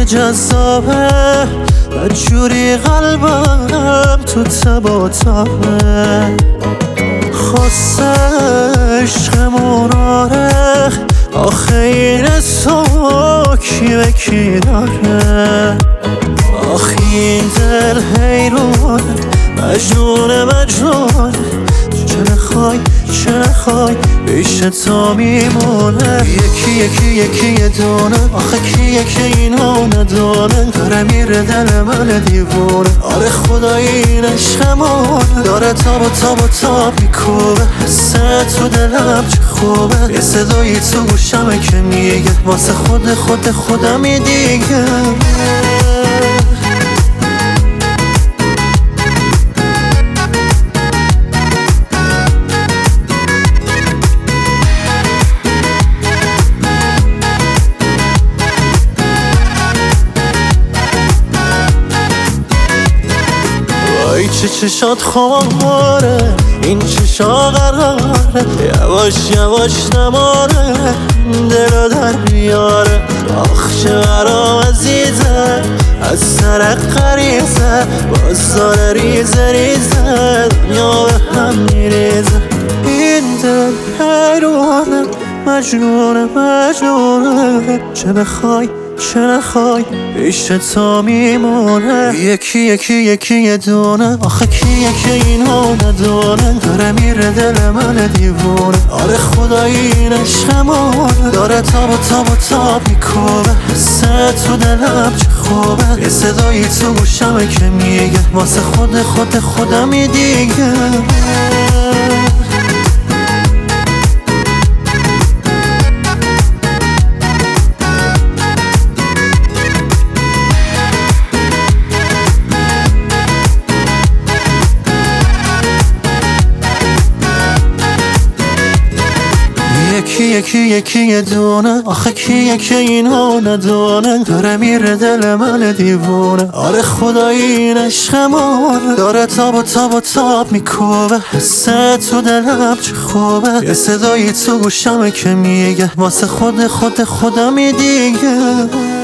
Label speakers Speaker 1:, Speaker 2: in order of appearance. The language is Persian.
Speaker 1: که جذابه بدجوری قلبم تو تب و تابه خواست عشقمون آره آخه این تو کی به کی داره آخه این دل حیرون مجنون چه نخوای پیش تو میمونه یکی یه دونه آخه کیه که اینو ندونه داره میره دل من دیوونه آره خدای این عشقمون داره تاب میکوبه حسه تو دلم چه خوبه یه صدایی تو گوشمه که میگه واسه خودم دیگه چه چشات خماره این چشا قراره یواش نماره دلو در بیاره آخ چه برام عزیزه از سر غریزه باز داره ریزه دنیا به هم میریزه این دل حیرونه مجنونه چه بخوای چه نخوای پیش تو میمونه یکی یه دونه آخه کیه که اینو ندونه داره میره دل من دیوونه آره خدای این عشقمون داره تاب میکوبه حسه تو دلم چه خوبه یه صدایی تو گوشمه که میگه واسه خودم دیگه یکی یه دونه آخه کیه که اینو ندونه داره میره دل من دیوونه آره خدای این عشقمون داره تاب میکوبه حسه تو دلم چه خوبه یه صدایی تو گوشمه که میگه واسه خودم دیگه